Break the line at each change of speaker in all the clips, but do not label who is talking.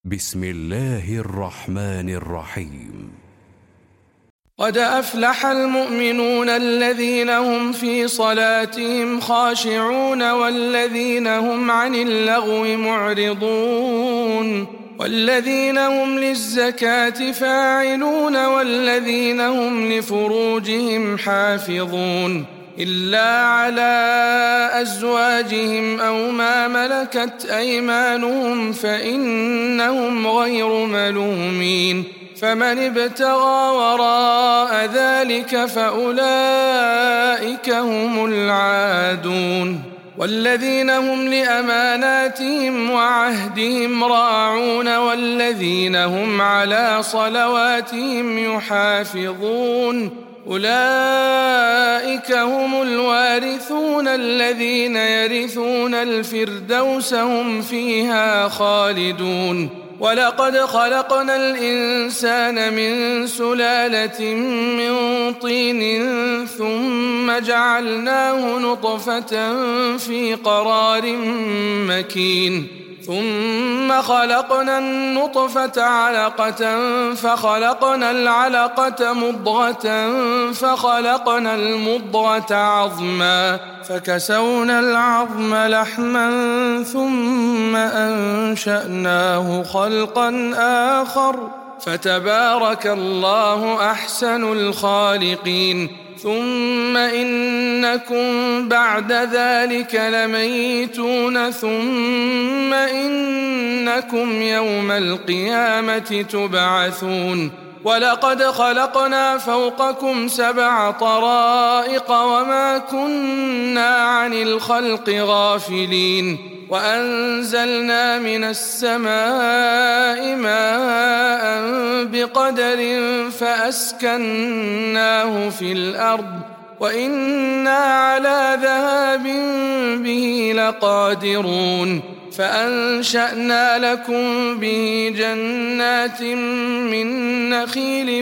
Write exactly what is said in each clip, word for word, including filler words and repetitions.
بسم الله الرحمن الرحيم.
قد أفلح المؤمنون الذين هم في صلاتهم خاشعون والذين هم عن اللغو معرضون والذين هم للزكاة فاعلون والذين هم لفروجهم حافظون إلا على أزواجهم أو ما ملكت أيمانهم فإنهم غير ملومين فمن ابتغى وراء ذلك فأولئك هم العادون والذين هم لأماناتهم وعهدهم راعون والذين هم على صلواتهم يحافظون أولئك هم الوارثون الذين يرثون الفردوس هم فيها خالدون ولقد خلقنا الإنسان من سلالة من طين ثم جعلناه نطفة في قرار مكين ثم خلقنا النطفة علقة فخلقنا العلقة مضغة فخلقنا المضغة عظما فكسونا العظم لحما ثم أنشأناه خلقا آخر فتبارك الله أحسن الخالقين ثم إنكم بعد ذلك لميتون ثم إنكم يوم القيامة تبعثون ولقد خلقنا فوقكم سبع طرائق وما كنا عن الخلق غافلين وأنزلنا من السماء ماء بقدر فأسكناه في الأرض وإنا على ذهاب به لقادرون فأنشأنا لكم به جنات من نخيل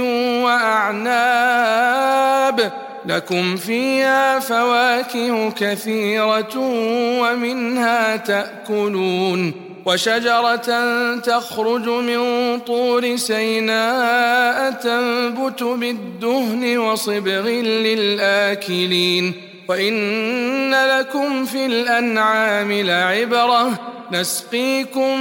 وأعناب لكم فيها فواكه كثيرة ومنها تأكلون وشجرة تخرج من طور سيناء تنبت بالدهن وصبغ للآكلين وإن لكم في الأنعام لعبرة نسقيكم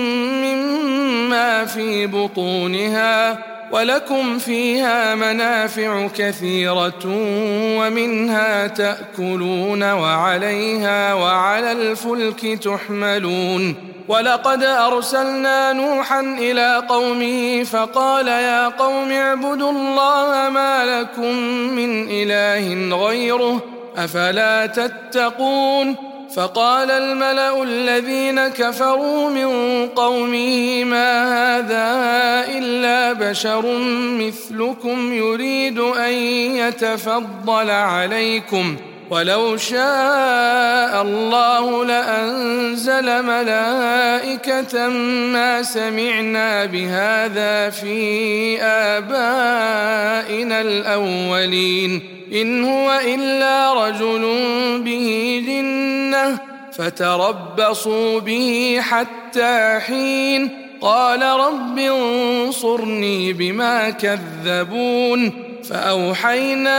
مما في بطونها ولكم فيها منافع كثيرة ومنها تأكلون وعليها وعلى الفلك تحملون ولقد أرسلنا نوحا إلى قومه فقال يا قوم اعبدوا الله ما لكم من إله غيره أفلا تتقون فقال الملأ الذين كفروا من قومه ما هذا إلا بشر مثلكم يريد أن يتفضل عليكم ولو شاء الله لأنزل ملائكة ما سمعنا بهذا في آبائنا الأولين إن هو إلا رجل به جنة فتربصوا به حتى حين قال رب انصرني بما كذبون فأوحينا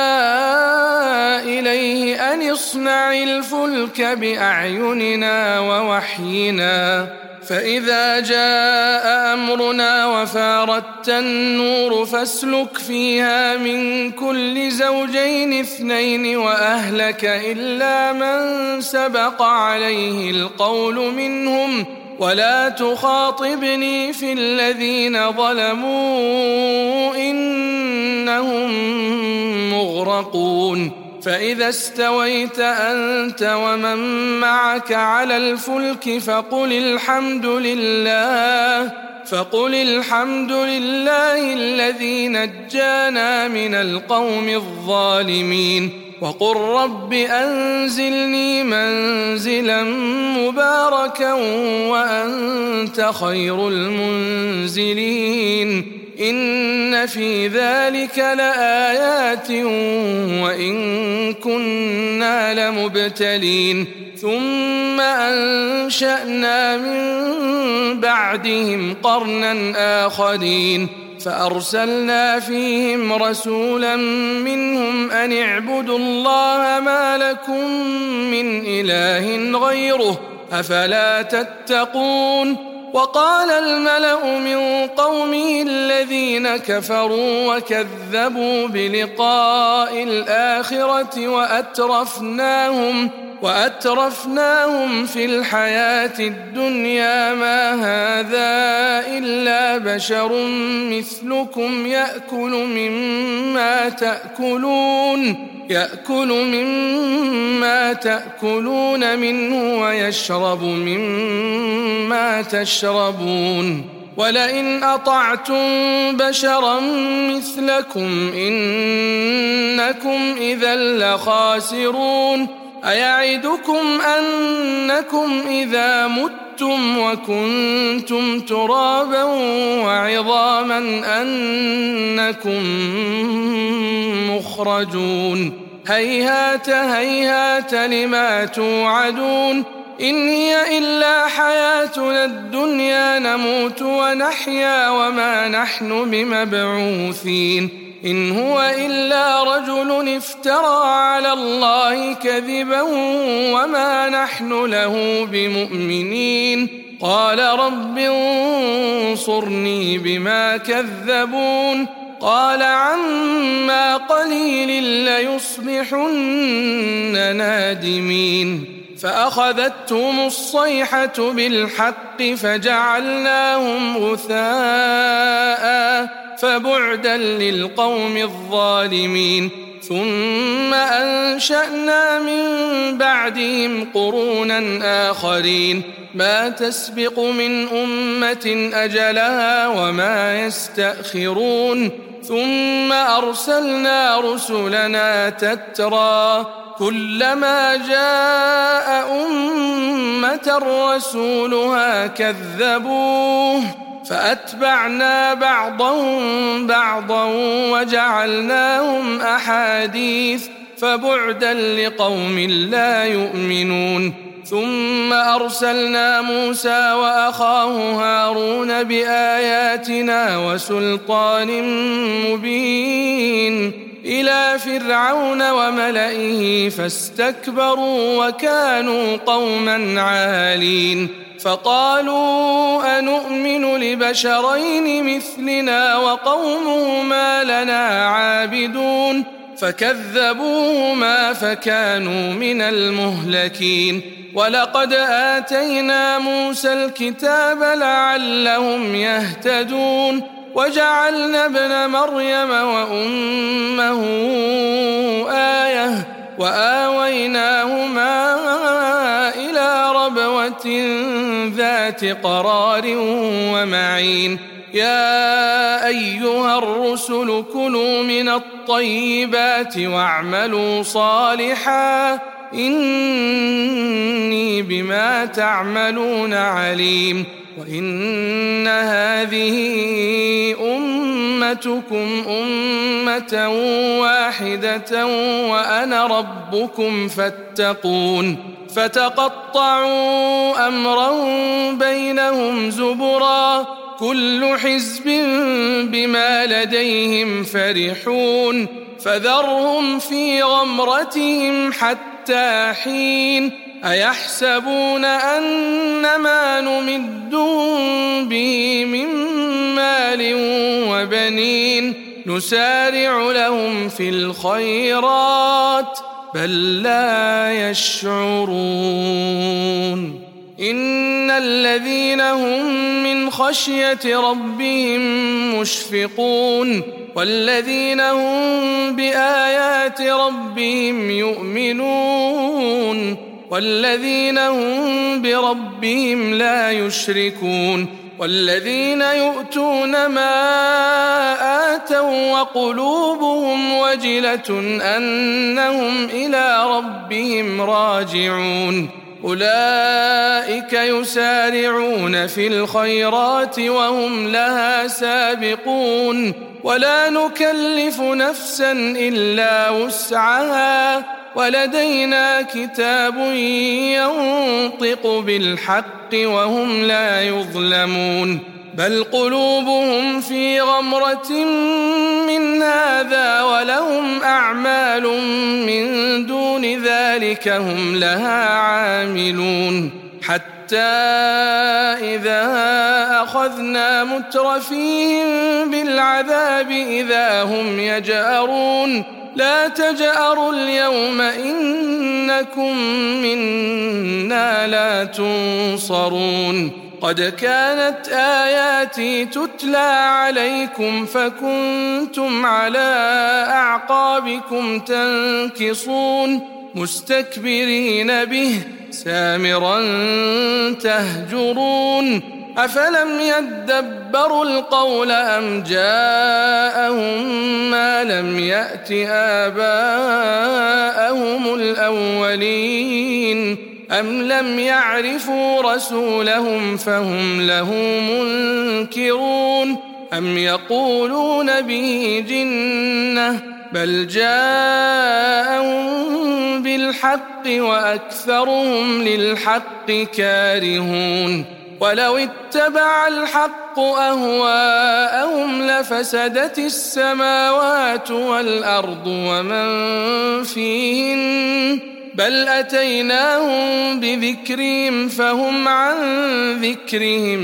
إليه أن اصنع الفلك بأعيننا ووحينا فإذا جاء أمرنا وفاردت النور فاسلك فيها من كل زوجين اثنين وأهلك إلا من سبق عليه القول منهم ولا تخاطبني في الذين ظلموا إنهم مغرقون فإذا استويت أنت ومن معك على الفلك فقل الحمد لله فقل الحمد لله الذي نجانا من القوم الظالمين وقل رب أنزلني منزلا مباركا وأنت خير المنزلين إن في ذلك لآيات وإن كنا لمبتلين ثم أنشأنا من بعدهم قرنا آخرين فأرسلنا فيهم رسولا منهم أن اعبدوا الله ما لكم من إله غيره أفلا تتقون وقال الملأ من قومه الذين كفروا وكذبوا بلقاء الآخرة وأترفناهم وأترفناهم في الحياة الدنيا ما هذا إلا بشر مثلكم يأكل مما تأكلون يأكل مما تأكلون منه ويشرب مما تشربون ولئن أطعتم بشرا مثلكم إنكم إذا لخاسرون أيعدكم أنكم إذا متم وكنتم ترابا وعظاما أنكم مخرجون هيهات هيهات لما توعدون إن هي إلا حياتنا الدنيا نموت ونحيا وما نحن بمبعوثين إن هو إلا رجل افترى على الله كذبا وما نحن له بمؤمنين قال رب انصرني بما كذبون قال عما قليل ليصبحن نادمين فأخذتهم الصيحة بالحق فجعلناهم غثاء فبعدا للقوم الظالمين ثم أنشأنا من بعدهم قرونا آخرين ما تسبق من أمة أجلها وما يستأخرون ثم أرسلنا رسلنا تترى كلما جاء أمة رسولها كذبوه فأتبعنا بعضهم بعضا وجعلناهم أحاديث فبعدا لقوم لا يؤمنون ثم أرسلنا موسى وأخاه هارون بآياتنا وسلطان مبين إلى فرعون وملئه فاستكبروا وكانوا قوما عالين فقالوا أنؤمن لبشرين مثلنا وقومهما لنا عابدون فكذبوهما فكانوا من المهلكين ولقد آتينا موسى الكتاب لعلهم يهتدون وجعلنا ابن مريم وأمه آية وآويناهما إلى ربوة ذات قرار ومعين يا أيها الرسل كلوا من الطيبات واعملوا صالحا إني بما تعملون عليم وإن هذه أمتكم أمة واحدة وأنا ربكم فاتقون فتقطعوا أمرهم بينهم زبرا كل حزب بما لديهم فرحون فذرهم في غمرتهم حتى حين أيحسبون أن ما نمدهم به من مال وبنين نسارع لهم في الخيرات بل لا يشعرون إن الذين هم من خشية ربهم مشفقون والذين هم بآيات ربهم يؤمنون والذين هم بربهم لا يشركون والذين يؤتون ما آتوا وقلوبهم وجلة أنهم إلى ربهم راجعون أولئك يسارعون في الخيرات وهم لها سابقون ولا نكلف نفسا إلا وسعها ولدينا كتاب ينطق بالحق وهم لا يظلمون بل قلوبهم في غمرة من هذا ولهم أعمال من دون ذلك هم لها عاملون حتى إذا أخذنا مترفيهم بالعذاب إذا هم يجأرون لا تجأروا اليوم إنكم منا لا تنصرون قد كانت آياتي تتلى عليكم فكنتم على أعقابكم تنكصون مستكبرين به سامرا تهجرون أفلم يدبروا القول أم جاءهم ما لم يأت آباءهم الأولين أم لم يعرفوا رسولهم فهم له منكرون أم يقولون به جنة بل جاءهم بالحق وأكثرهم للحق كارهون ولو اتبع الحق أهواءهم لفسدت السماوات والأرض ومن فيهن بل أتيناهم بذكرهم فهم عن ذكرهم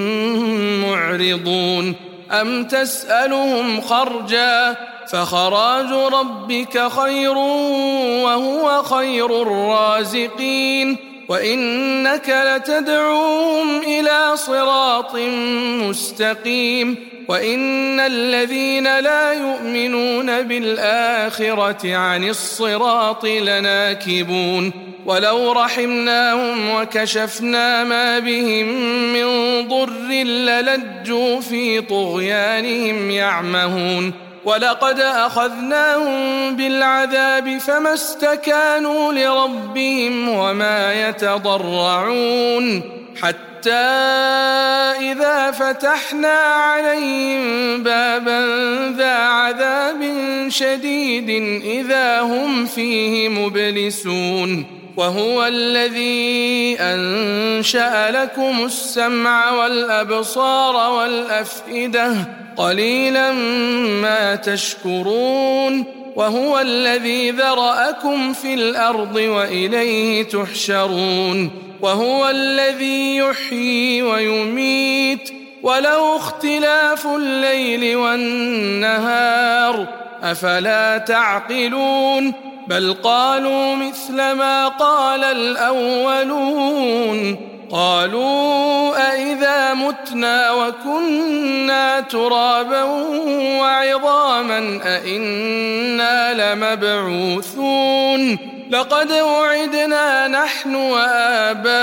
معرضون أم تسألهم خرجا فخراج ربك خير وهو خير الرازقين وإنك لتدعوهم إلى صراط مستقيم وإن الذين لا يؤمنون بالآخرة عن الصراط لناكبون ولو رحمناهم وكشفنا ما بهم من ضر للجوا في طغيانهم يعمهون ولقد أخذناهم بالعذاب فما استكانوا لربهم وما يتضرعون حتى إذا فتحنا عليهم بابا ذا عذاب شديد إذا هم فيه مبلسون وهو الذي أنشأ لكم السمع والأبصار والأفئدة قليلا ما تشكرون وهو الذي ذرأكم في الأرض وإليه تحشرون وهو الذي يحيي ويميت وله اختلاف الليل والنهار أفلا تعقلون بل قالوا مثل ما قال الأولون قالوا أئذا متنا وكنا ترابا وعظاما أئنا لمبعوثون لقد وعدنا نحن وآباؤنا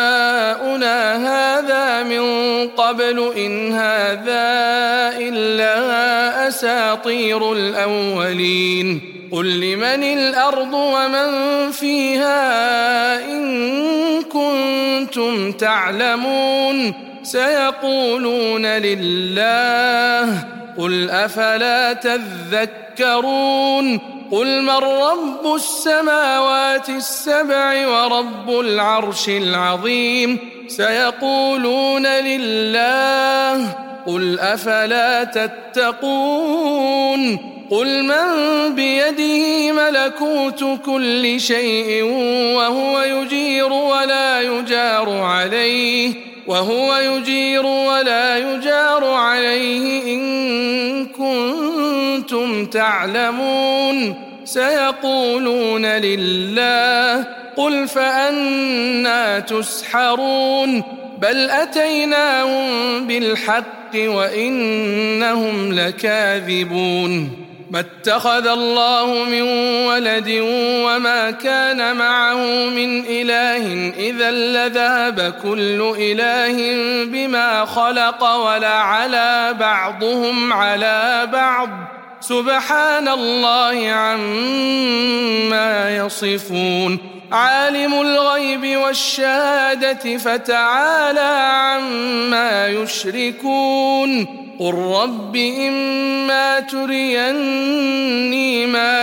هذا من قبل إن هذا إلا أساطير الأولين قل لمن الأرض ومن فيها إن كنتم تعلمون سيقولون لله قل أفلا تذكرون قل من رب السماوات السبع ورب العرش العظيم سيقولون لله قل أفلا تتقون قل من بيده ملكوت كل شيء وهو يجير ولا يجار عليه وهو يجير ولا يجار عليه إن كنتم تعلمون سيقولون لله قل فأنى تسحرون بل أتيناهم بالحق وإنهم لكاذبون ما اتخذ الله من ولد وما كان معه من إله إذا لذهب كل إله بما خلق ولعلى بعضهم على بعض سبحان الله عما يصفون عالم الغيب والشهادة فتعالى عما يشركون قل رب إما تريني ما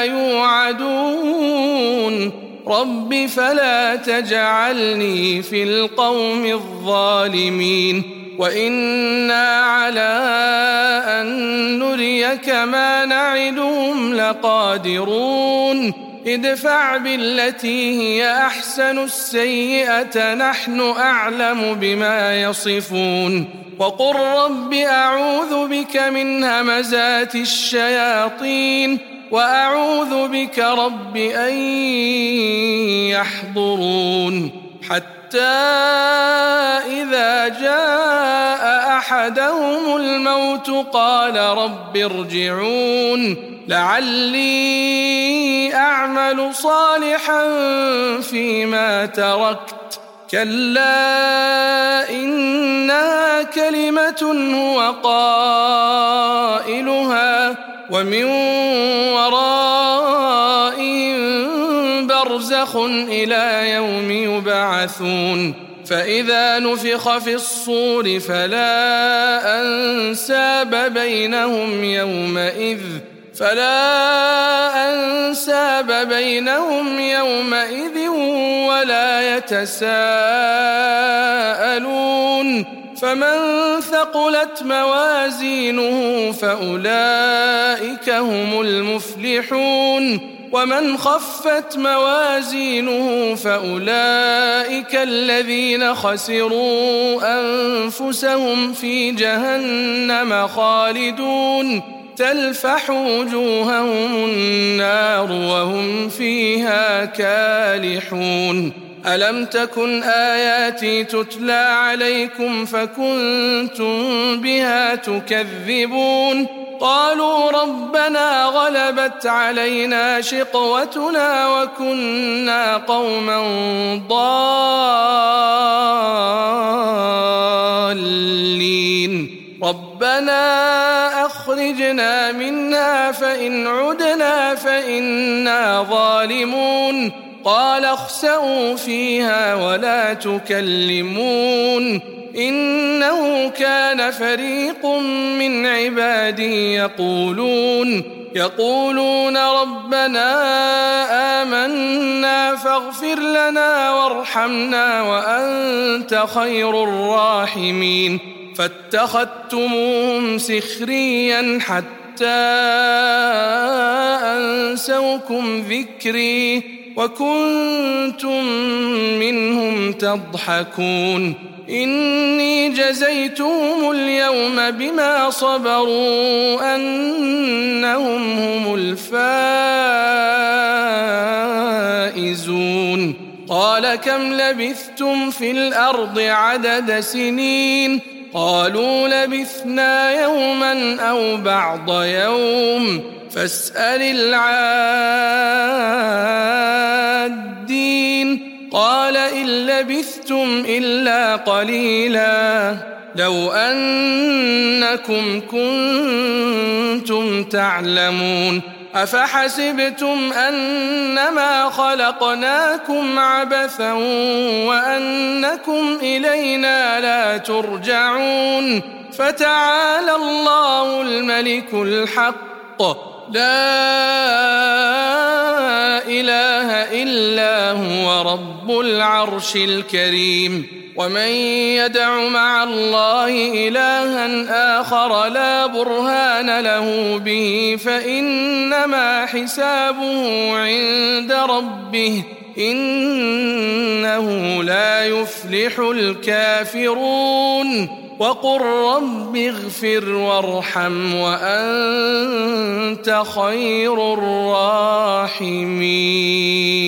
يوعدون رب فلا تجعلني في القوم الظالمين وإنا على أن نريك ما نعدهم لقادرون ادفع بالتي هي أحسن السيئة نحن أعلم بما يصفون وقل رب أعوذ بك من همزات الشياطين وأعوذ بك رب أن يحضرون حتى إذا جاء أحدهم الموت قال رب ارجعون لعلي أعمل صالحا فيما تركت كلا إنها كلمة هو قائلها ومن ورائهم برزخ إلى يوم يبعثون فإذا نفخ في الصور فلا أنساب بينهم يومئذ فلا أنساب بينهم يومئذ ولا يتساءلون فمن ثقلت موازينه فأولئك هم المفلحون ومن خفت موازينه فأولئك الذين خسروا أنفسهم في جهنم خالدون تلفح وجوههم النار وهم فيها كالحون ألم تكن آياتي تتلى عليكم فكنتم بها تكذبون قالوا ربنا غلبت علينا شقوتنا وكنا قوما ضالين ربنا أخرجنا منها فإن عدنا فإنا ظالمون قال اخسئوا فيها ولا تكلمون إنه كان فريق من عبادي يقولون يقولون ربنا آمنا فاغفر لنا وارحمنا وأنت خير الراحمين فاتخذتموهم سخريا حتى أنسوكم ذكري وكنتم منهم تضحكون إني جزيتهم اليوم بما صبروا أنهم هم الفائزون قال كم لبثتم في الأرض عدد سنين قالوا لبثنا يوما أو بعض يوم فاسأل العادين قال إن لبثتم إلا قليلا لو أنكم كنتم تعلمون أفحسبتم أنما خلقناكم عبثا وأنكم إلينا لا ترجعون فتعالى الله الملك الحق لا إله إلا هو رب العرش الكريم ومن يدع مع الله إلها آخر لا برهان له به فإنما حسابه عند ربه إنه لا يفلح الكافرون وقل رب اغفر وارحم وأنت خير الراحمين